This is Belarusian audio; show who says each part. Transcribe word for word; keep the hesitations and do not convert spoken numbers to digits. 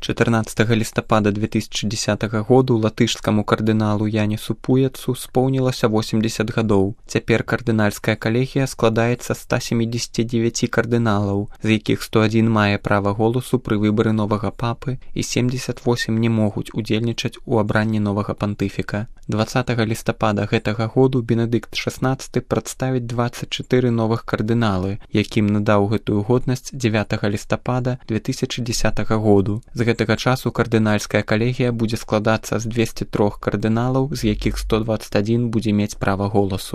Speaker 1: чатырнаццатага лістапада две тысячы дзесятага году латышскаму кардыналу Янісу Пуяцу споўнілася восемьдесят гадоў. Цяпер кардынальская калегія складаецца з ста семидесяти девяти кардыналаў, з якіх сто адзін мае права голасу пры выбары новага папы і семьдесят восемь не могуць удзельнічаць у абранні новага пантыфіка. дваццатага лістапада гэтага году Бенедыкт шаснаццаты прадставіць дваццаць чатыры новых кардыналы, якім надаў гэтую годнасць дзевятага лістапада две тысячы дзесятага году. З гэтага часу кардынальская калегія будзе складацца з двухсот трёх кардыналаў, з якіх сто дваццаць адзін будзе мець права голасу.